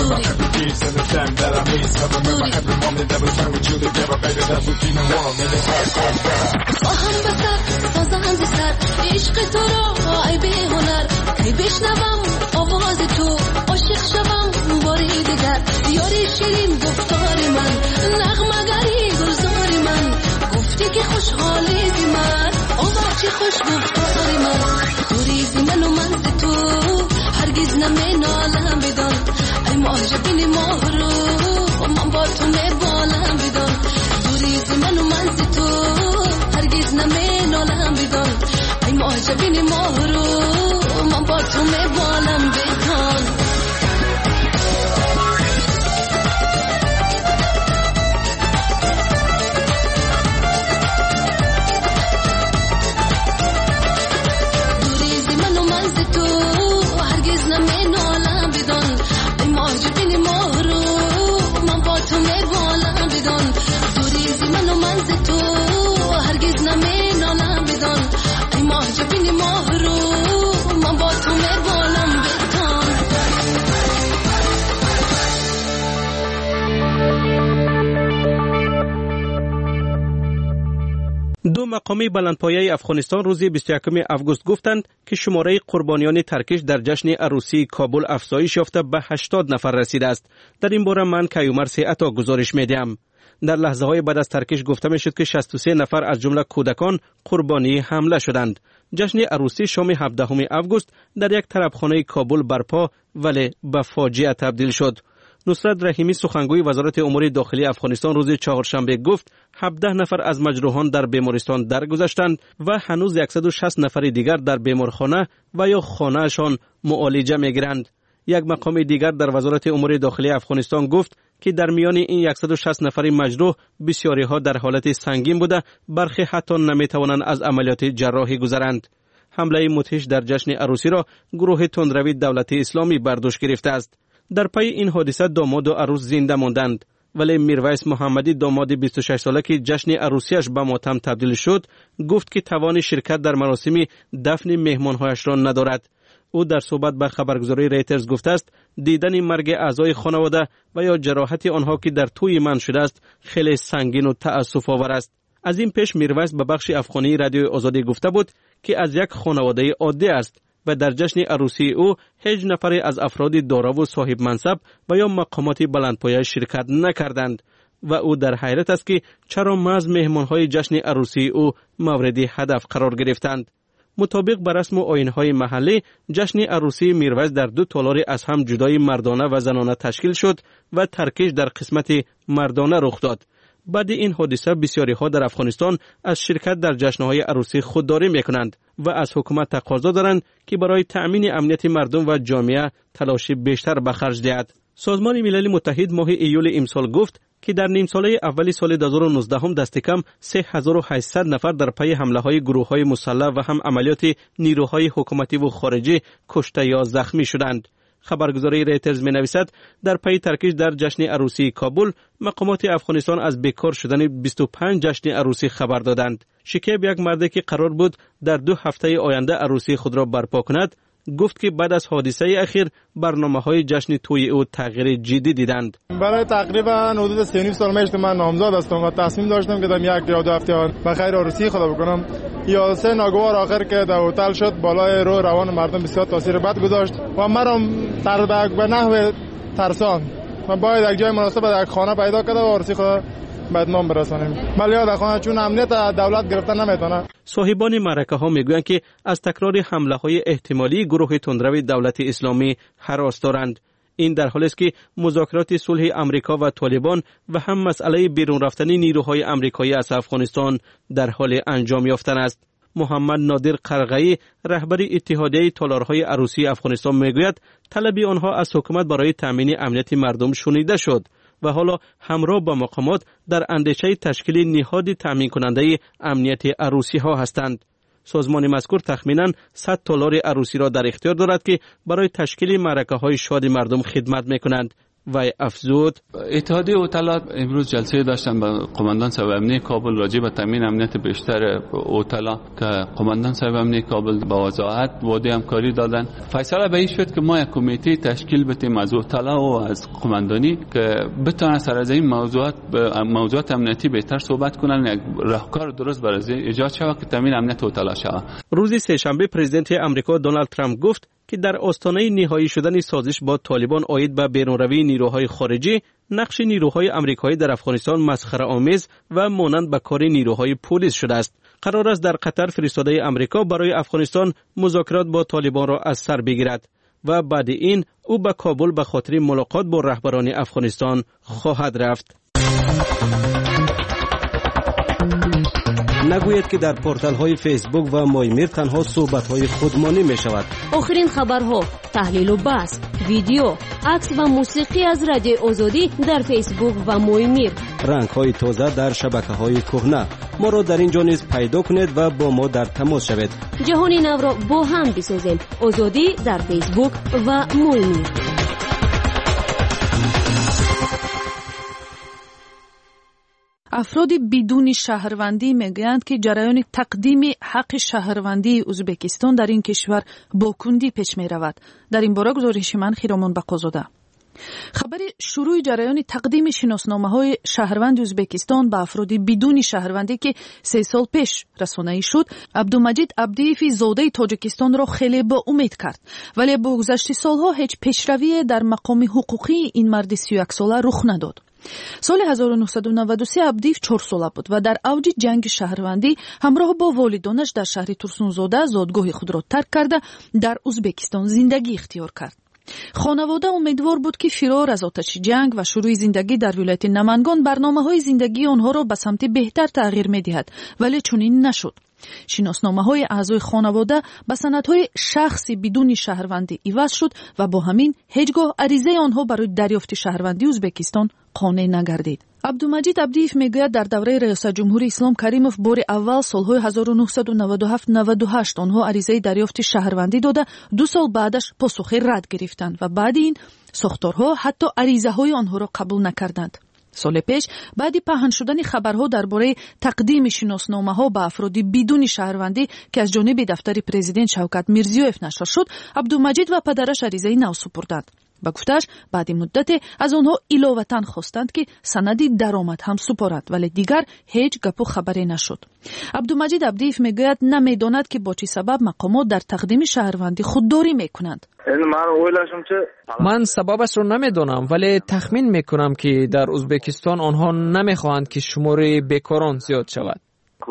با هم بسر سازند سر عشق تو را ای بی هنر کی بشنوم آواز تو عاشق شوم باری دیگر یاری شیرین گفتار من نغمه‌گری گلزار من گفتی که خوشحالی زی من آوار چه خوش گفتار من دوری زی من و من زی تو هرگز نمی نالم بدان ای معجبین مهرو من با تو نبالم بدان دوری زی من و من زی تو هرگز نمی نالم بدان ای معجبین مهرو من با تو نبالم بدان دو مقامی بلندپایه افغانستان روز 21 آگوست گفتند که شماره قربانیان ترکش در جشن عروسی کابل افزایش یافته به 80 نفر رسیده است. در این باره من کیومر سیعتا گزارش میدم. در لحظه های بعد از ترکش گفته می شد که 63 نفر از جمله کودکان قربانی حمله شدند. جشن عروسی شام 17 آگوست در یک طربخانه کابل برپا ولی به فاجعه تبدیل شد. نصرت رحیمی سخنگوی وزارت امور داخلی افغانستان روز چهارشنبه گفت 17 نفر از مجروحان در بیمارستان درگذشتند و هنوز 160 نفر دیگر در بیمارخانه و یا خانه‌شان معالجه می‌گیرند. یک مقام دیگر در وزارت امور داخلی افغانستان گفت که در میان این 160 نفر مجروح بسیاری ها در حالت سنگین بوده، برخی حتی نمی‌توانند از عملیات جراحی گذرند. حمله مدهش در جشن عروسی را گروه تندروی دولت اسلامی برداشت گرفته است. در پی این حادثه داماد و عروس زنده ماندند، ولی میرویس محمدی داماد 26 ساله که جشن عروسیش به ماتم تبدیل شد گفت که توان شرکت در مراسم دفن مهمانهایش را ندارد. او در صحبت به خبرگزاری ریترز گفته است دیدن مرگ اعضای خانواده و یا جراحت آنها که در توی من شده است خیلی سنگین و تأسف آور است. از این پیش میرویس به بخش افغانی رادیوی آزادی گفته بود که از یک خانواده عادی است و در جشن عروسی او هیچ نفری از افراد دارا و صاحب منصب و یا مقامات بلندپایه شرکت نکردند و او در حیرت است که چرا محض مهمانهای جشن عروسی او مورد هدف قرار گرفتند. مطابق به رسم و آیین‌های محلی جشن عروسی میرویس در دو تالار از هم جدای مردانه و زنانه تشکیل شد و ترکیش در قسمت مردانه رخ داد. بعد این حادثه بسیاری ها در افغانستان از شرکت در جشن‌های عروسی خودداری می‌کنند و از حکومت تقاضا دارند که برای تأمین امنیت مردم و جامعه تلاش بیشتر به خرج دهد. سازمان ملل متحد ماه ایول امسال گفت که در نیم ساله اول سال 2019 دست کم 3800 نفر در پی حمله‌های گروه‌های مسلح و هم عملیات نیروهای حکومتی و خارجی کشته یا زخمی شدند. خبرگزاری ریترز می نویسد در پی ترکیش در جشن عروسی کابل مقامات افغانستان از بیکار شدن 25 جشن عروسی خبر دادند. شکیب یک مردی که قرار بود در 2 هفته آینده عروسی خود را برپا کند گفت که بعد از حادثه اخیر برنامه‌های جشن توی او تغییر جدی دیدند. برای تقریبا حدود 3.5 سال پیش من نامزد هستم و تصمیم داشتم که در 1 یا 2 هفته به خیر عروسی خود بکنم. یا سه ناگوار آخر که در هتل شد بالای رو روان مردم بسیار تاثیر بد گذاشت و مرا به نحو ترسان و باید یک جای مناسب در یک خانه پیدا کرده و عروسی خود به اتمام برسانیم. ولی در خانه چون امنیت دولت گرفتن نمیتونه. صاحبان معرکه ها میگویند که از تکرار حمله های احتمالی گروه تندروی دولت اسلامی هراس دارند. این در حالی است که مذاکرات صلح امریکا و طالبان و هم مسئله بیرون رفتن نیروهای امریکایی از افغانستان در حال انجام یافتن است. محمد نادر قرغی رهبر اتحادیه تالارهای عروسی افغانستان میگوید طلب آنها از حکومت برای تامین امنیت مردم شنیده شد و حالا همراه با مقامات در اندیشه تشکیل نهاد تامین کننده امنیت عروسی ها هستند. سازمان مذکور تخمیناً 100 تالار عروسی را در اختیار دارد که برای تشکیل معرکه های شاد مردم خدمت می کنند وی افزود اتحادیه اوتلا امروز جلسه داشتن با قماندان صاحب امنیه کابل راجع به تامین امنیت بیشتر اوتلا که قماندان صاحب امنیه کابل با وضاحت وعده همکاری دادن. فیصله به این شد که ما یک کمیته تشکیل بدیم از اوتلا و از قماندانی که بتونن سر از این موضوعات امنیتی بهتر صحبت کنن، یک راهکار درست برای ایجاد شود که تامین امنیت اوتلا شود. روز سه‌شنبه پرزیدنت آمریکا دونالد ترامپ گفت که در آستانه نهایی شدن سازش با طالبان عاید به بیرونروی نیروهای خارجی، نقش نیروهای آمریکایی در افغانستان مسخره‌آمیز و مانند به کار نیروهای پلیس شده است. قرار است در قطر فرستاده آمریکا برای افغانستان مذاکرات با طالبان را از سر بگیرد و بعد این او به کابل به خاطر ملاقات با رهبران افغانستان خواهد رفت. نگوید که در پورتال های فیسبوک و مایمیر تنها صحبت های خودمانی می شود. آخرین خبرها، تحلیل و بحث، ویدیو، عکس و موسیقی از رادیو آزادی در فیسبوک و مایمیر. رنگ های تازه در شبکه های کهنه. ما را در اینجا نیز پیدا کنید و با ما در تماس شوید. جهان نو را با هم بسازیم. آزادی در فیسبوک و مایمیر. افراد بدون شهروندی میگویند که جریان تقدیم حق شهروندی ازبکستان در این کشور با کندی پیش می رود. در این باره گزارش من خیرامان بقازاده. خبر شروع جریان تقدیم شناسنامه‌های شهروند ازبکستان به افراد بدون شهروندی که 3 سال پیش رسانه‌ای شد، عبدالمجید عبدیفی زاده تاجیکستان را خیلی با امید کرد، ولی با گذشت سالها هیچ پیشروی در مقام حقوقی این مرد 31 ساله رخ نداد. سال 1993 عبدیف 4 ساله بود و در اوج جنگ شهروندی همراه با والدانش در شهر ترسونزاده زادگاه خود را ترک کرده در ازبکستان زندگی اختیار کرد. خانواده امیدوار بود که فرار از آتش جنگ و شروع زندگی در ولایت نمنگان برنامه‌های زندگی آنها را به سمت بهتر تغییر می‌دهد، ولی چنین نشد. شناسنامه‌های اعضای خانواده به سندهای شخصی بدون شهروندی عوض شد و با همین هیچگاه عریضه آنها برای دریافت شهروندی ازبکستان قانع نگردید. عبدالمجید عبدیف میگوید در دوره ریاست جمهوری اسلام کریمов بار اول سالهای 1997-98 آنها عریضه دریافت شهروندی داده، 2 سال بعدش پاسخ رد گرفتند و بعد این ساختارها حتی عریضه های آنها را قبول نکردند. سال پیش بعد پهن شدن خبرها درباره تقدیم شناسنامه‌ها به افراد بدون شهروندی که از جانب دفتر پرزیدنت شوکت میرزیویف نشر شد، عبدالمجید و پدرش عریضه نو سپردند. با گفتش بعد مدت از آنها علاوه‌اً خواستند که سندی درآمد هم سپارند، ولی دیگر هیچ گپ و خبری نشد. عبدالمجید عبدیف میگوید نمیداند که با چه سبب مقامات در تقدیم شهروندی خودداری میکنند. من سببش رو نمیدونم، ولی تخمین میکنم که در ازبکستان آنها نمیخواهند که شماره بیکاران زیاد شود.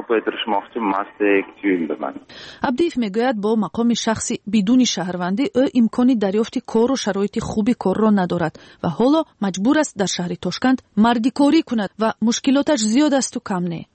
عبدیف میگوید با مقام شخصی بدون شهروندی او امکانی دریافت کار و شرایط خوبی کار را ندارد و حالا مجبور است در شهر تاشکند مردی کاری کند و مشکلاتش زیاد است و کم نه.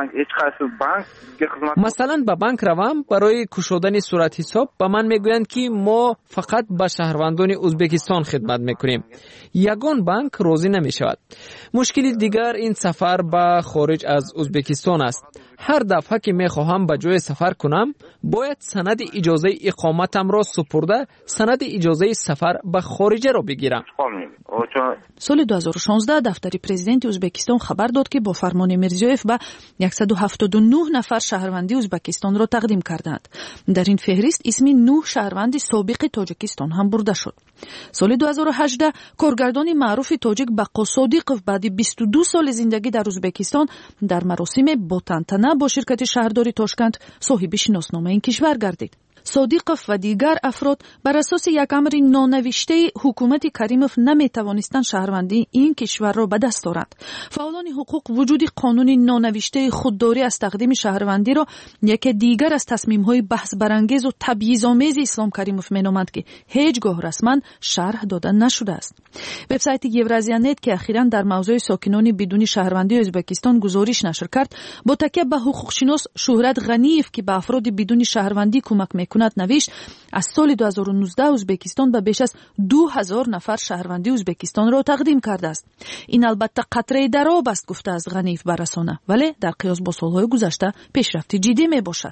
مثلا به بانک روم برای کشودن صورت حساب به من میگویند که ما فقط به شهروندان ازبکستان خدمت میکنیم. یگان بانک راضی نمیشود. مشکل دیگر این سفر به خارج از ازبکستان است. هر دفعه که میخواهم به جای سفر کنم باید سند اجازه اقامتم را سپرده سند اجازه سفر به خارج را بگیرم. سال 2016 دفتر پرزیدنت ازبکستان خبر داد که با فرمان میرزیویف به 179 نفر شهروندی ازبکستان را تقدیم کردند. در این فهرست اسم 9 شهروند سابق تاجیکستان هم برده شد. سال 2018 کارگردان معروف تاجیک بقا صادقov بعد 22 سال زندگی در ازبکستان در مراسم با تنتنه با شرکت شهرداری تاشکند صاحب شناسنامه این کشور گردید. صادقov و دیگر افراد بر اساس یک امر نانوشته حکومت کریمov نمیتوانستند شهروندی این کشور را به دست آورند. فعالان حقوق وجود قانون نانوشته خودداری از تقدیم شهروندی را یک دیگر از تصمیم‌های بحث برانگیز و تبعیض‌آمیز اسلام کریمov مینامند که هیچگاه رسما شرح داده نشده است. وبسایت یورازیا نت که اخیراً در موضوع ساکنان بدون شهروندی ازبکستان گزارش نشر کرد، با تکیه به حقوقشناس شهرت غنیف که به افراد بدون شهروندی کمک می‌کند نوشت از سال 2019 ازبکستان به بیش از 2000 نفر شهروندی ازبکستان را تقدیم کرده است. این البته قطره در آب است گفته از غنیف بر رسانه، ولی در قیاس با سالهای گذشته پیشرفت جدی می باشد.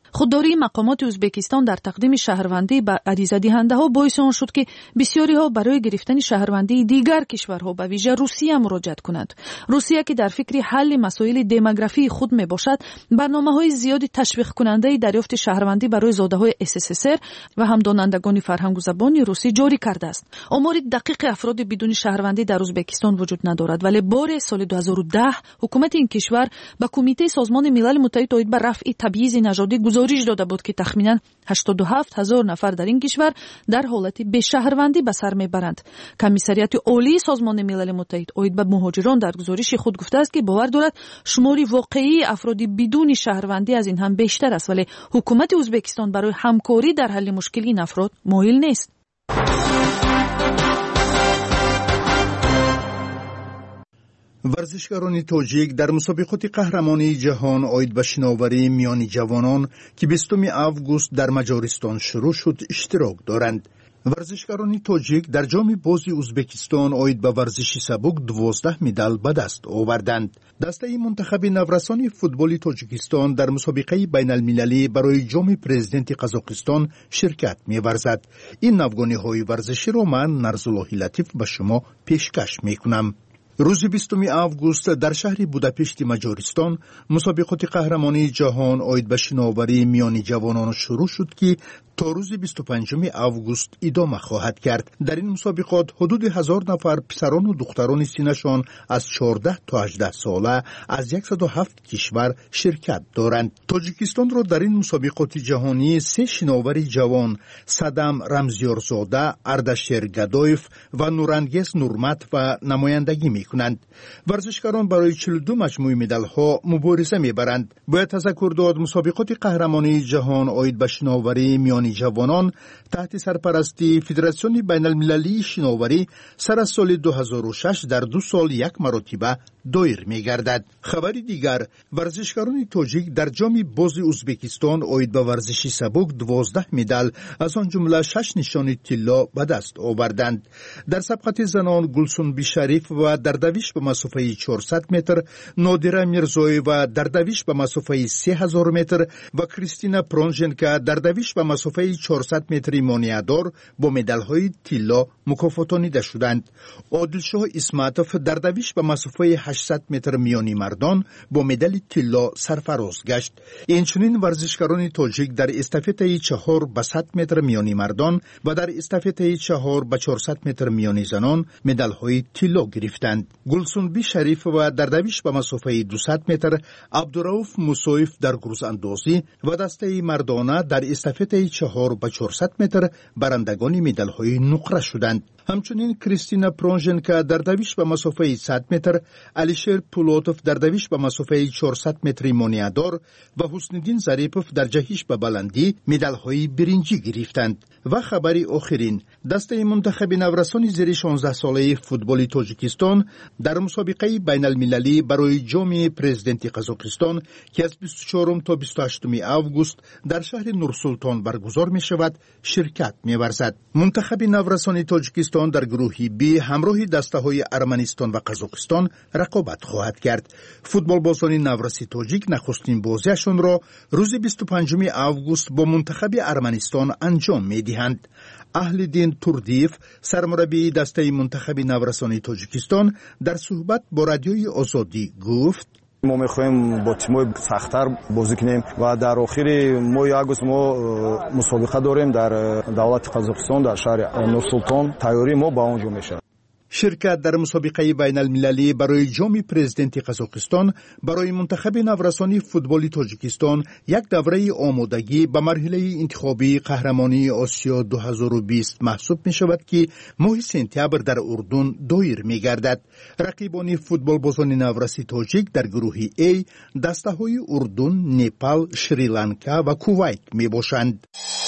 خودداری مقامات ازبکستان در تقدیم شهروندی به عریضه دهنده‌ها باعث آن شد که بسیاری‌ها برای گرفتن شهروندی دیگر کشورها به ویژه روسیه مراجعت کنند. روسیه که در فکر حل مسائل دموگرافی خود میباشد، برنامه‌های زیادی تشویق کننده دریافت شهروندی برای زاده‌های SSSR و هم دانندگان فرهنگ و زبان روسی جاری کرده است. آمار دقیق افراد بدون شهروندی در ازبکستان وجود ندارد، ولی بار سال 2010 حکومت این کشور به کمیته سازمان ملل متحد اومید به رفع تبعیض نژادی گزارش داده بود که تخمیناً 87,000 نفر در این کشور در حالت بی‌شهروندی به سر میبرند. کمیسریات عالی سازمان ملل متحد اومید به مهاجران در گزارش خود گفته است که باور دارد شمار واقعی افراد بدون شهروندی از این هم بیشتر است، ولی حکومت ازبکستان برای همکاری در حل مشکل این افراد مایل نیست. ورزشکاران تاجیک در مسابقات قهرمانی جهان عاید به شناوری میان جوانان که 20 آگوست در مجارستان شروع شد اشتراک دارند. ورزشکاران تاجیک در جام بازی ازبکستان عاید به ورزش سبک 12 مدال به دست آوردند. دسته منتخب نورسان فوتبال تاجیکستان در مسابقه بین المللی برای جام پرزیدنت قزاقستان شرکت می‌ورزد. این نوگانی‌های ورزشی را من نرزالله لطیف به شما پیشکش می‌کنم. روز 20 آگوست در شهر بوداپشت مجارستان مسابقات قهرمانی جهان عاید به شناوری میان جوانان شروع شد که تا روز 25 آگوست ادامه خواهد کرد. در این مسابقات حدود 1000 نفر پسران و دختران سنشان از 14 تا 18 ساله از 107 کشور شرکت دارند. تاجیکستان را در این مسابقات جهانی 3 شناور جوان صدام رمزیارزاده، اردشیر گدایف و نورانگیز نورمت و نمایندگی میکنند. ورزشکاران برای 42 مجموعه مدال ها مبارزه میبرند. باید تذکر داد مسابقات قهرمانی جهان عاید به شناوری میان جوانان تحت سرپرستی فدراسیون بین المللی شناوری سر از سال 2006 در 2 سال یک مرتبه دایر می گردد. خبری دیگر، ورزشکاران تاجیک در جام بازی ازبکستان عاید به ورزش سبک 12 مدال از آن جمله 6 نشان طلا به دست آوردند. در سبقت زنان گلسون بیشریف و در دویش به مسافه 400 متر، نادره میرزایی و در دویش به مسافه 3000 متر و کریستینا پرونژنکا در دویش به مسافه 400 متری مانعدار با مدال‌های طلا مکافاتانیده شدند. عادلشاه اسمتوف در دویش به مسافه 800 متر میانی مردان با مدال طلا سرفراز گشت. اینچنین ورزشکاران تاجیک در استافته 4 به 100 متر میانی مردان و در استافته 4 به 400 متر میانی زنان مدال‌های طلا گرفتند. گلسون بی شریف و در دویش به مسافه 200 متر، عبدالرؤوف موسویف در گروز اندازی و دسته مردانه در استافته 4 به 400 متر برندگان مدال‌های نقره شدند. همچنین کریستینا پرونژنکا در دویش به مسافه 100 متر، علیشیر پولوتوف در دویش به مسافه 400 متری مانعدار و حسن‌الدین ظریفوف در جهش به بلندی مدال‌های برنجی گرفتند. و خبری آخرین، دسته منتخب نورسان زیر 16 ساله فوتبال تاجیکستان در مسابقه بین المللی برای جام پرزیدنت قزاقستان که از 24 تا 28 آگوست در شهر نورسلطان برگزار می شود شرکت می ورزد. منتخب نورسان تاجیکستان در گروه بی همراه دسته های ارمنستان و قزاقستان رقابت خواهد کرد. فوتبال بازان نورسی تاجیک نخستین بازیشان را روز 25 آگوست با منتخب ارمنستان انجام می دهند. اهل‌دین توردیف سرمربی دسته منتخب نورسان تاجیکستان در صحبت با رادیوی آزادی گفت: ما می‌خوایم با تیم‌های سخت‌تر بازی کنیم و در آخر ماه آگوست ما مسابقه داریم در دولت قزاقستان در شهر نورسلطان. تیاری ما با اونجا میشه. شرکت در مسابقه بین المللی برای جام پرزیدنت قزاقستان برای منتخب نورسانی فوتبال تاجیکستان یک دوره آمادگی به مرحله انتخابی قهرمانی آسیا 2020 محسوب می شود که ماه سپتامبر در اردن دایر می گردد. رقیبان فوتبال بازان نورسی تاجیک در گروه A دسته های اردن، نپال، شریلانکا و کویت می باشند.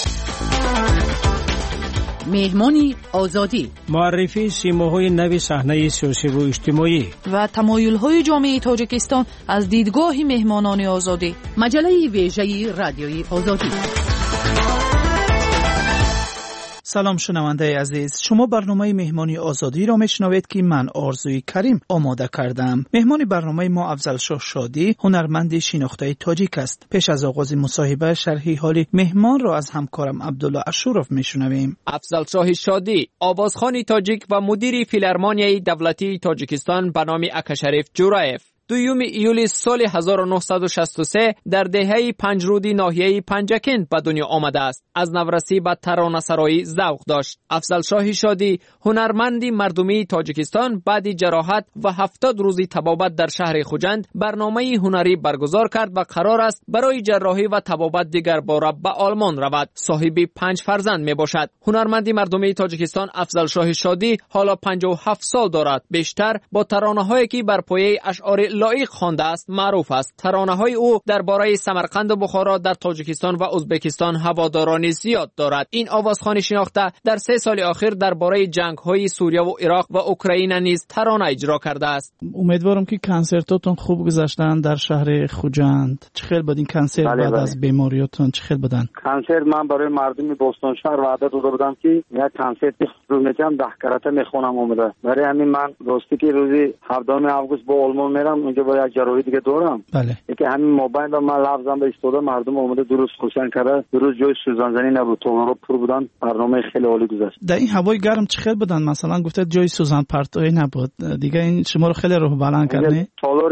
مهمانی آزادی، معرفی سیماهای نوی صحنه سیاسی و اجتماعی و تمایل‌های جامعه تاجیکستان از دیدگاه مهمانان آزادی. مجله ویژه رادیوی آزادی. سلام شنونده عزیز، شما برنامه مهمانی آزادی را میشنوید که من آرزوی کریم آماده کردم. مهمان برنامه ما افضلشاه شادی، هنرمند شناخته تاجیک است. پیش از آغاز مصاحبه شرح حال مهمان را از همکارم عبدالله اشورف میشنویم. افضلشاه شادی، آوازخوان تاجیک و مدیر فیلارمونیای دولتی تاجیکستان به نام اکاشریف جورایف، 2 ایول سال 1963 در دهه پنجرودی ناحیه پنجکند به دنیا آمده است. از نورسی به ترانه‌سرایی ذوق داشت. افضلشاه شادی، هنرمندی مردمی تاجیکستان، بعد جراحت و 70 روزی طبابت در شهر خوجند برنامه هنری برگزار کرد و قرار است برای جراحی و طبابت دیگر باره به آلمان رود. صاحب 5 فرزند می باشد. هنرمندی مردمی تاجیکستان افضلشاه شادی حالا 57 سال دارد. بیشتر با ترانه‌هایی که بر پایه اشعار لایق خوانده است معروف است. ترانه‌های او درباره سمرقند و بخارا در تاجیکستان و ازبکستان هوادارانی زیاد دارد. این آوازخوان شناخته در 3 سال اخیر درباره جنگ‌های سوریه و عراق و اوکراین نیز ترانه اجرا کرده است. امیدوارم که کنسرتاتون خوب گذشتن در شهر خوجند. چه خیلی بود این کنسرت بعد از بیماریاتون؟ چه خیلی بودن؟ کنسرت من برای مردم بوستون شهر وعده داده بودم که یک کنسرت رو می‌کنم 10 کرته میخونم اومده. برای همین من دوستی که روزی 17 آگوست با آلمان میرم، اونجا با یک جراحی دیگه دارم. بله. که همین موبایل من لفظم به استفاده مردم اومده درست خوشن کرده. درست جای سوزانزنی نبود، تو پر بودن. برنامه خیلی عالی گذشت. در این هوای گرم چه خیلی بودن؟ مثلا گفته جای سوزان پرتوی نبود. دیگه این شما رو خیلی روح بلند کرد.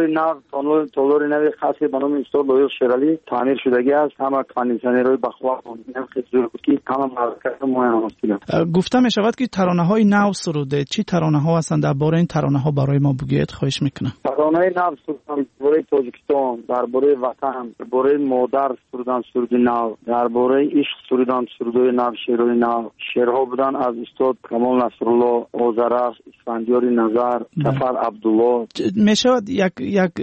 تالار نو خاصی به نام استاد لویل شرالی تعمیر شدگی است. همه کاندیشنرهای بخوا هم خیلی زور بود که همه مرکز مهم است. گفته می شود که ترانه‌های نو سروده. چی ترانه‌ها هستند؟ درباره این ترانه‌ها برای ما بگید خواهش میکنم. ترانه‌های نو سرودن درباره تاجیکستان، درباره وطن، درباره مادر سرودن سرود نو، درباره عشق سرودن سرودهای نو، شعرهای نو. شعرها بودن از استاد کمال نصرالله، آذرخش، اسفندیار نظر، سفر عبدالله. می شود یک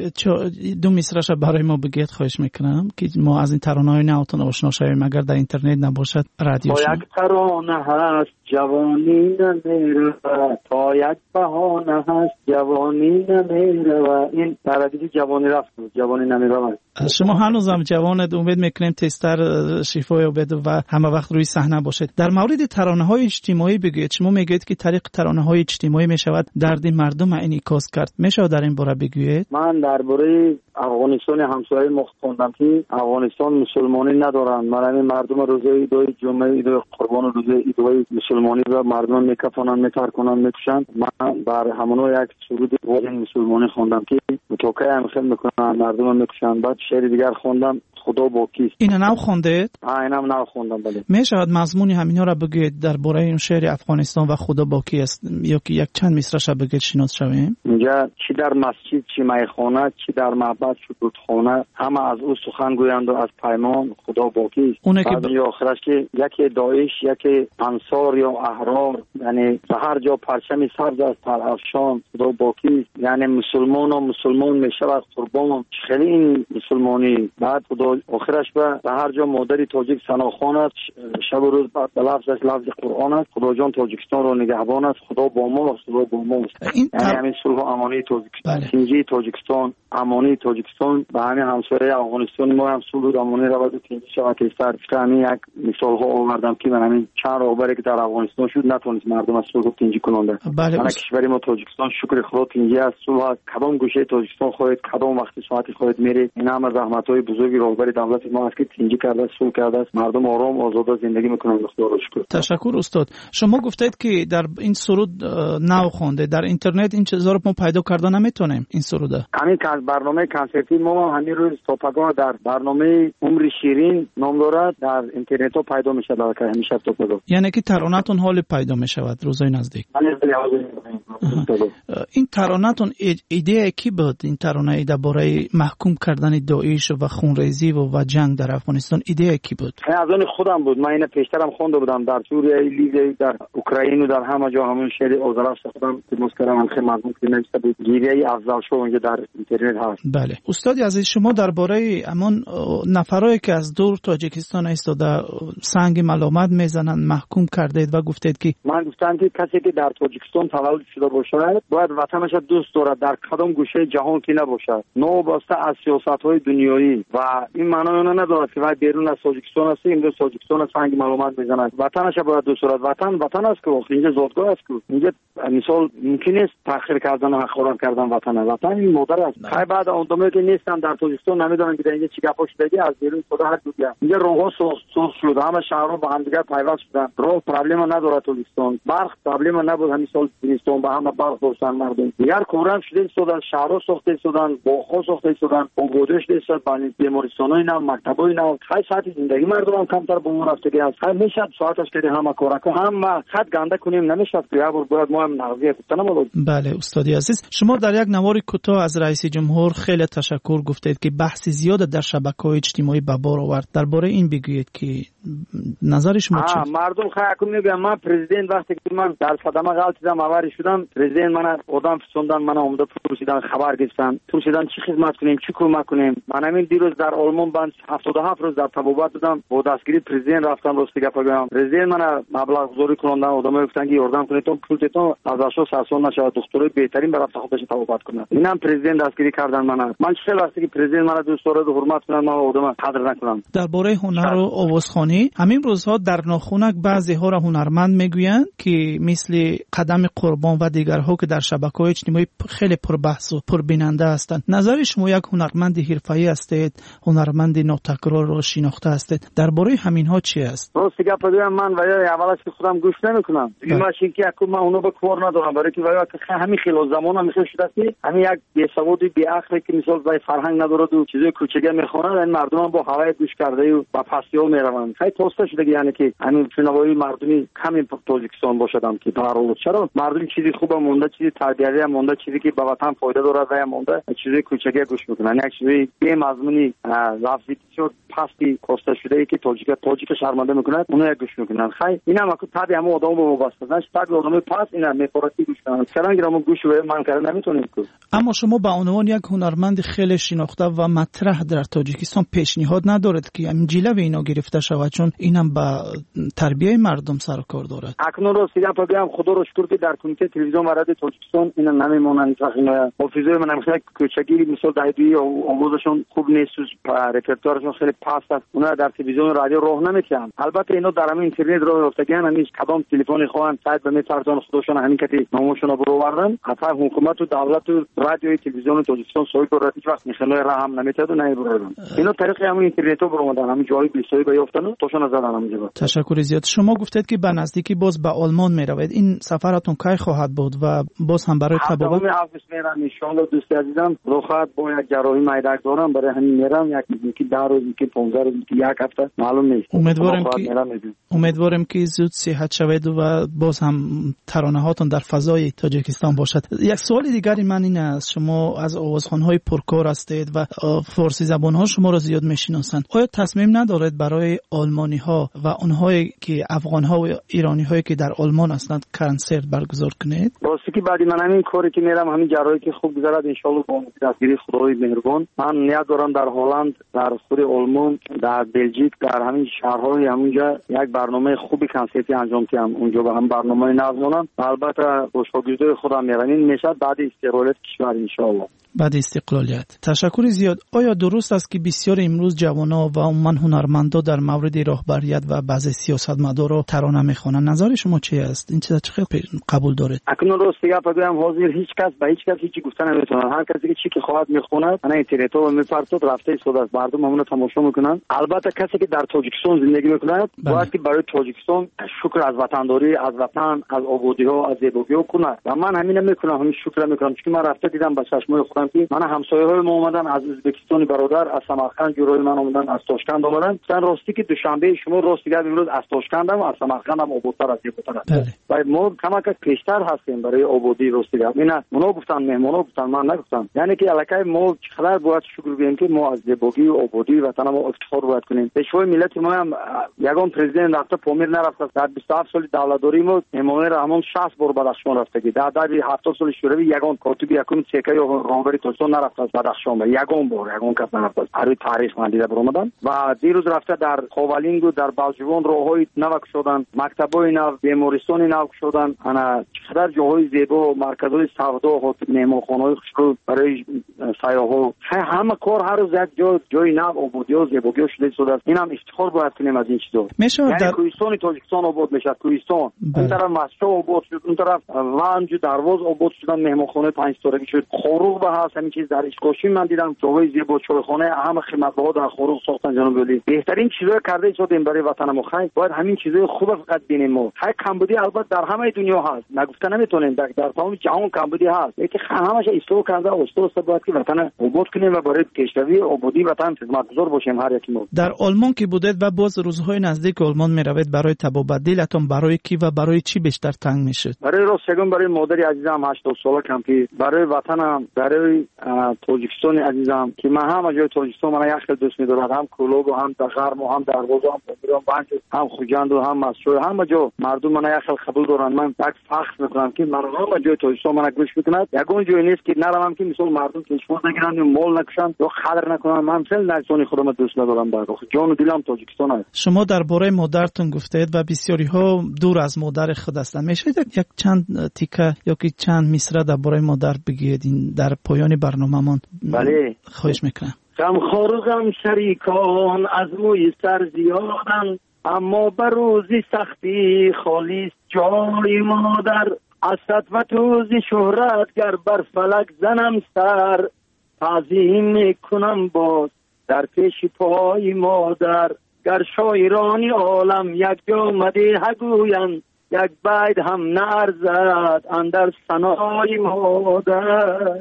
2 مصرعش برای ما بگید خواهش میکنم که ما از این ترانه‌های نوتون آشنا شویم اگر در اینترنت نباشد رادیو شما. یک ترانه هست جوانی نمیره، تا یک بهانه هست جوانی نمیره. این تردید جوانی رفت، جوانی نمیره. شما هنوزم جوانید، امید میکنیم تستر شفای بده و همه وقت روی صحنه باشید. در مورد ترانه‌های اجتماعی بگید. شما میگید که طریق ترانه‌های اجتماعی میشود درد مردم انعکاس کرد. میشه در این باره بگویید؟ من درباره افغانستان همسایه ما خوندم که افغانستان مسلمانی ندارن. من مردم روزه ایدای جمعه ایدای قربان روزه ایدای مسلمانی و مردم میکفنن، میترکنن، میکشن. من بر همونو یک سرود واژن مسلمانی خوندم که متوقع هم خیلی میکنن، مردم میکشن. بعد شعر دیگر خوندم خدا با کیست. اینو نو خوندید؟ اینم نو خوندم. بله. میشود مضمون همینا را بگید درباره این شعر افغانستان و خدا با کی است، یا که یک چند مصرع بگید شناس شویم؟ اینجا چی در مسجد، چی میخانه، چی در معبد، چی رودخانه، همه از او سخن گویند و از پیمان خدا با کیست. اونه که آخرش که یکی داعش، یکی انصار یا احرار، یعنی به هر جا پرچم سبز از ترافشان خدا با کیست. یعنی مسلمان و مسلمان میشود قربان. خیلی این مسلمانی. بعد خدا آخرش به هر جا مادری تاجیک سناخوان است، شب و روز به لفظش لفظ قرآن است. خدا جان تاجیکستان رو نگهبان است. خدا با ما و خدا با ما است. یعنی همین صلح و امانی تاجیکستان، تینجی تاجیکستان، امانی تاجیکستان به همین همسایه افغانستان ما هم صلح و امانی رود و تینجی شود که سر همین یک مثال ها آوردم که من همین چند راهبری که در افغانستان شد نتونست مردم از صلح و تینجی کننده. بله. من کشوری ما تاجیکستان شکر خدا تینجی است. صلح کدام گوشه تاجیکستان خواهد، کدام وقت ساعتی خواهد میره. این هم از زحمت‌های بزرگی راهبری دولت ما است که تینجی کرده، صلح کرده است. مردم آرام آزاده زندگی میکنند. خدا را شکر. تشکر استاد. شما گفتید که در این سرود نو خونده. در اینترنت این چیزا رو ما پیدا کردن نمیتونیم. این سروده همین برنامه کنسرتی ما همین روز توپگاه در برنامه عمر شیرین نام دارد، در اینترنت ها پیدا میشه. در همیشه توپگاه یعنی که ترانه‌تون حال پیدا میشود روزای نزدیک. این ترانه‌تون ایده کی بود؟ این ترانه درباره محکوم کردن داعش و خونریزی و جنگ در افغانستان ایده کی بود؟ از آن خودم بود. من اینو پیشترم خونده بودم در سوریه، لیبی، در اوکراین و در همه جا. همون شعر آذرخش خودم مذکرم خیلی مضمون که نوشته بود. گیریه افضلشاه اونجا در اینترنت هست. بله. استاد عزیز، شما درباره همون نفرایی که از دور تاجیکستان ایستاده سنگ ملامت میزنن محکوم کردید و گفتید که من گفتم که کسی که در تاجیکستان تولد شده باشه باید وطنش دوست دارد، در کدام گوشه جهان که نباشه. است، نوابسته از سیاست‌های دنیایی و این معنی ندارد که وای بیرون از تاجیکستان است، امروز تاجیکستان سنگ معلومات میزند. وطنش باید دو صورت وطن است که اینجا زادگاه است که اینجا مثال ممکن است تأخیر کردن و خراب کردن وطن این مادر است. خیلی بعد اونجا که نیستن در تاجیکستان نمیدونن که اینجا چی گپا شده از بیرون خدا هر دو بیا. اینجا راه‌ها سوخت شده، همه شهرها با هم دیگه پیوست شدن. راه پرابلم نداره تاجیکستان، برق پرابلم نبود، همین سال زمستون با هم برق داشتن مردم. دیگر کورم شده شدن، شهرها ساخته شدن، باغ‌ها ساخته شدن، آبادش شد، بیمارستانای نو، مکتبای نو. خیلی ساعت زندگی مردم کمتر به اون رفته است. خیلی میشه ساعتش که همه کارا هم خط گنده کنیم نمیشه که یا باید ما هم نقضیه کنیم. بله استادی عزیز، شما در یک نوار کوتاه از رئیس جمهور خیلی تشکر گفتید که بحث زیاد در شبکه‌های اجتماعی به بار آورد. درباره این بگویید که نظر شما چیست؟ مردم خیلی میگم من پرزیدنت وقتی که من در صدمه غلطیدم آوری شدم، پرزیدنت من آدم فسوندن، من اومده پرسیدن خبر گرفتن، پرسیدن چی خدمت کنیم، چی کمک کنیم. من همین دیروز در آلمان بند 77 روز در تبابت بودم، با دستگیری پرزیدنت رفتم راستی گپ بگم. پرزیدنت من مبلغ گذاری کردن، آدمای گفتن که یاردم کنید تا پولتون از اشو سرسون نشه، دکترای بهترین برای خودش تبابت کنه. اینم پرزیدنت دستگیری کردن من چه وقتی که پرزیدنت من دوست داره حرمت کنن، من آدم قدر نکنم. درباره هنر و آوازخوانی همین روزها در ناخونک بعضی‌ها را هنرمند میگویند که مثل قدم قربان و دیگرها که در شبکه‌های اجتماعی خیلی پربحث و پربیننده هستند. نظر شما یک هنرمند حرفه‌ای هستید، هنرمند ناتکرار را شناخته هستید، درباره همینها چی است؟ راست گپ بگم من اولش که خودم گوش نمیکنم. این ماشین که اكو من اونو به کار ندارم، برای که همین خیلی زمان میشه شده که همین یک بی‌سوادی بی‌عقلی که مثلا وای فرهنگ نداره و چیزای کوچیکه میخونه، این مردم با هوای گوش کرده و با پسیو میروند. خیلی توسته شده یعنی که همین شنوایی مردمی کمی تاجیکستان باشدم که برای چرا مردم چیزی خوبه مونده، چیزی تربیتی مونده، چیزی که به وطن فایده داره و مونده، چیزای کوچیکه گوش میکنن. یک چیزی بی مضمونی لفظی شد پستی کوسته شده ای که تاجیک شرمنده میکنه اونو گوش میکنن. خیلی اینم اكو تابع هم آدم با وابسته تابع آدم پاس اینا میپرسی گوش کنن. چرا گرام گوش و من کار نمیتونیم که. اما شما به عنوان یک هنرمند خیلی شناخته و مطرح در تاجیکستان پیشنهاد ندارد که همین جلوه اینا گرفته شود، چون اینم با تربیت مردم سر کار دارد. اکنون رو سیگا بگم خدا رو شکر که در کمیته تلویزیون و رادیو تاجیکستان اینا نمیمونن. حافظه من مثلا کوچگی مثلا دایدی آموزشون خوب نیست، رپرتوارشون خیلی پست است، اونا در تلویزیون و رادیو راه نمیکنن. البته اینا در همین اینترنت راه افتادن، همین کدام تلفنی خواهن سایت به میترسون خودشون همین که نامشون رو بردن. حتی حکومت و دولت و رادیو تلویزیون تاجیکستان صحیح دارد هیچ وقت میخنه راه هم نمیتاد و نمیبردن. اینا طریق همین اینترنت رو بردن، همین جای بیسایی بیافتن توشون زدن همینجا. تشکر زیاد. شما گفتید که به نزدیکی باز به آلمان میروید، این سفرتون کی خواهد بود و باز هم برای تبابت؟ آگوست میرم ان شاء الله. دوست عزیزم روخات با یک جراحی میدک دارم، برای همین میرم یکی 10 روز که 15 روز که یک هفته معلوم نیست. امیدوارم که زود صحت شوید و باز هم ترانه هاتون در فضای تاجیکستان باشد. یک سوال دیگری من این است، شما از آوازخوان‌های پرکار هستید و فارسی زبان‌ها شما را زیاد میشناسند. آیا تصمیم ندارید برای آلمانی‌ها و اونهایی که افغان‌ها و ایرانی‌هایی که در آلمان هستند کنسرت برگزار کنید؟ واسه که بعد من همین کاری که میرم، همین جراحی که خوب گذرد ان شاء الله با دستگیری خدای مهربان، من نیاز دارم در هلند، در خود آلمان، در بلژیک، در همین شهرهای همونجا یک برنامه خوبی کنسرتی انجام دادم. اونجا با هم برنامه نظمونم، البته با شاگردای خودم میرم. این میشه بعد استقلالیت کشور ان شاء الله. بعد استقلالیت. تشکر زیاد. آیا درست است که بسیار امروز جوانان و عموما هنرمندا در مورد راهبریت و بعضی سیاستمدارا ترانه میخوانند؟ نظر شما چی است؟ این چیزا چه قبول دارید؟ اکنون راست بگم حاضر هیچ کس به هیچ کس هیچ گفتن نمیتونه. هر کسی که چی که خواهد میخونه انا اینترنت رو میپرسد، رفته سود از مردم همون تماشا میکنن. البته کسی که در تاجیکستان زندگی میکنه باید که برای تاجیکستان شکر از وطنداری، از وطن، از آبادی ها، از زیبایی ها کنه. و من همین میکنم، همین شکر میکنم، چون من رفته دیدم با چشمای خودم که من همسایه‌های ما اومدن از ازبکستان برادر، از سمرقند جورای من اومدن، از تاشکند اومدن. مثلا راستی که دوشنبه شما راستی امروز از تاشکندم و از سمرقندم آبادتر از زیباتر است. و ما کمک پیشتر هستیم برای آبادی راستی. اینا اونا گفتن، مهمونا گفتن، من نگفتم. یعنی که الکای ما چقدر باید شکر بگیم که ما از زیبایی و آبادی وطن ما افتخار باید کنیم. پیشوای ملت ما هم یگان پرزیدنت رفته پامیر نرفته. در 27 سال دولتداری ما امام رحمان 60 بار بدخشان رفته که در 70 سال شوروی یگان کاتبی یکم سکه راهبری تاجیکستان نرفته بدخشان، یگان بار یگان کس نرفته. هر تاریخ من دیده برآمدن و دیروز رفته در خاولینگ و در بالجوان راههای نو شدن، مکتبای نو، بیمارستان نو شدن. انا چقدر جاهای زیبا، مرکزهای سودا، مهمانخانه‌های خوشرو برای سیاحو همه کار هر روز یک جای نو آبادی و زیبایی شده شده است. این هم افتخار باید کنیم از این چیزا. یعنی کوهستان تاجیکستان آباد میشه، کوهستان اون طرف مسجد آباد شد، اون طرف ونج درواز آباد شدن، مهمانخانه 5 ستاره شد، خروغ به هست، همین چیز در اشکاشی من دیدم، جای زیبا چایخانه همه خدمت‌ها در خروغ ساختن. جناب ولی بهترین چیزا کرده شدیم برای وطن ما. خیر باید همین چیزای خوب فقط ببینیم. ما های کمبودی البته در همه دنیا هست، نگفته نمیتونیم، در تمام جهان کمبودی هست، یکی همش اصلاح کرده است باید که وطن آباد کنیم و برای پیشروی آبادی وطن خدمتگزار باشیم هر یکی ما. در آلمان که بودید و باز روزهای نزدیک آلمان میروید برای تبادلتون برای کی و برای چی بیشتر تنگ میشد؟ برای راستگون برای مادری عزیزم 80 ساله کمپی، برای وطنم، برای تاجیکستان عزیزم که من هم جای تاجیکستان من یک خیلی دوست می‌دارم، هم کلوگ و هم دغرم و هم درواز و هم بندرم بانک هم خوجند و هم مسجد، همه جا مردم من یک خیلی قبول دارن. من یک فخر میکنم که من همه جای تاجیکستان من گوش میکنم. یگان جای نیست که نرم که مثلا مردم کشمون نگیرن یا مال نکشن یا خطر نکنن. من خیلی نجسانی خودم دوست ندارم، در واقع جان و دلم تاجیکستان است. شما درباره مادرتون گفتید و بسیاری ها دور از مادر خود هستند. میشه یک چند تیکه یا که چند مصرع درباره مادر بگید در پایان برنامه‌مان؟ بله خواهش میکنم. غمخوار و غم شریکان از موی سر زیادن، اما بر روزی سختی خالیست جای مادر. اسد و توزی شهرت گر بر فلک زنم سر، تعظیم میکنم باز در پیش پای مادر. گر شاعرانی عالم یک جا مدیح گویند، یک بیت هم نرزد اندر ثنای مادر.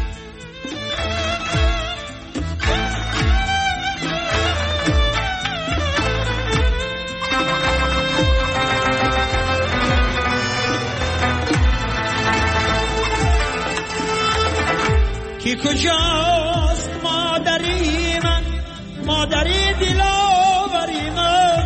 کی کجاست مادری من، مادری دلاوری من؟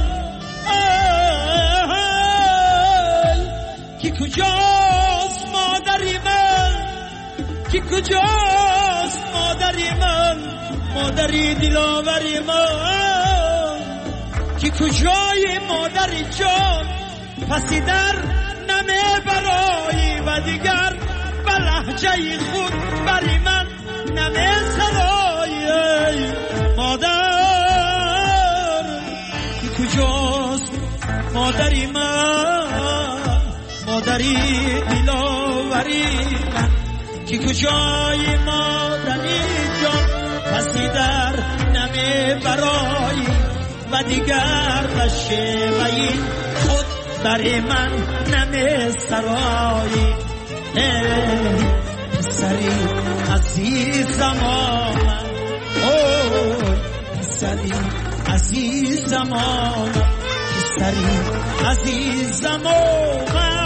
کی کجاست مادری من، کی کجاست مادری من، مادری دلاوری من؟ کی کجای مادری جان، پسی در نمی برایی و دیگر به لحجه خود بری من نمی سرایی. مادر کی کجاست مادری من، مادری دلاوری من؟ کی کجای مادری جان، پسی در نمی برایی و دیگر به شیوهی خود بری من نمی سرایی. پسری عزیزم آمد، اوی پسری عزیزم آمد، پسری عزیزم آمد.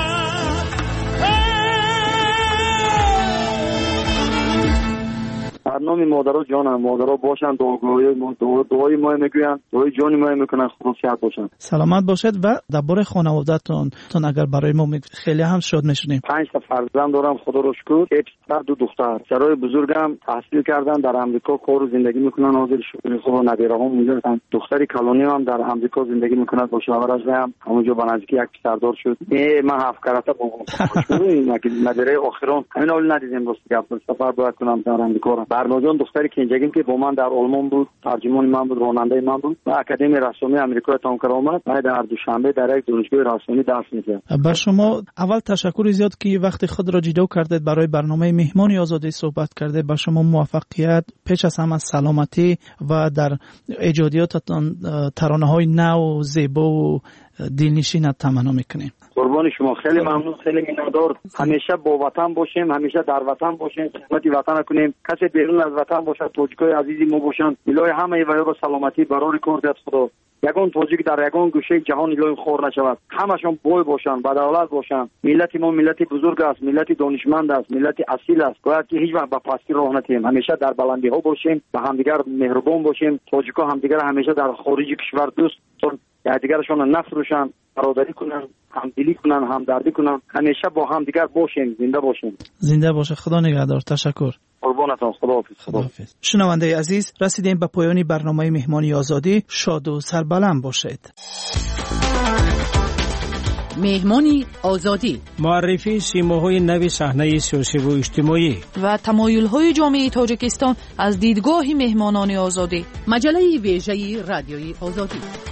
برنامه مادرها جانم، مادرها باشن، دعای ما میگوین، دعای جانی ما میکنن، خدا صحت باشن، سلامت باشد. و درباره خانواده‌تون اگر برای ما خیلی هم شاد میشونیم. 5 تا فرزند دارم خدا رو شکر، 1 پسر 2 دختر. پسرای بزرگم تحصیل کردن در آمریکا، کار و زندگی میکنن، حاضر شکر خدا. نبیره‌ها اونجا هستن. دختری کلونی هم در آمریکا زندگی میکنه، با شوهرش هم همونجا با نزدیکی یک پسردار شد. من 7 کرته بابام نبیره آخران همین حال ندیدیم، راست گپ سفر باید کنم در آمریکا. برنامه‌جان دختری کنجگیم که با من در آلمان بود، ترجمان من بود، راننده من بود و اکادمی رسمی آمریکا تمام کرد. آمد بعد در دوشنبه در یک دانشگاه رسمی درس می‌داد. با شما اول تشکر زیاد که وقتی خود را جدا کردید برای برنامه مهمانی آزادی صحبت کرده. با شما موفقیت، پیش از همه سلامتی و در ایجادیاتتان ترانه‌های نو و زیبا و دلنشین تمنا می‌کنیم. قربان شما، خیلی ممنون، خیلی می‌نادار. همیشه با وطن باشیم، همیشه در وطن باشیم، خدمت وطن کنیم. کسی بیرون از وطن باشه، تاجیکای عزیزی ما باشن، الهی همه و با سلامتی برای کار دست خدا. یگان تاجیک در یگان گوشه جهان الهی خور نشود، همشون بوی باشن، بدولت باشن. ملت ما ملت بزرگ است، ملت دانشمند است، ملت اصیل است. باید که هیچ وقت به پستی راه نتیم، همیشه در بلندی ها باشیم، به همدیگر مهربان باشیم. تاجیکا همدیگر همیشه در خارج کشور دوست دیگرشون نفروشن، برادری کنن، همدلی کنن، همدردی کنن. همیشه با هم دیگر باشیم، زنده باشیم. زنده باشه. خدا نگهدار. تشکر. قربانتان. خداحافظ. شنونده عزیز، رسیدیم به پایان برنامه مهمانی آزادی. شاد و سربلند باشید. مهمانی آزادی، معرفی سیماهای نو صحنه سیاسی و اجتماعی و تمایل‌های جامعه تاجیکستان از دیدگاه مهمانان آزادی. مجله ویژه رادیوی آزادی.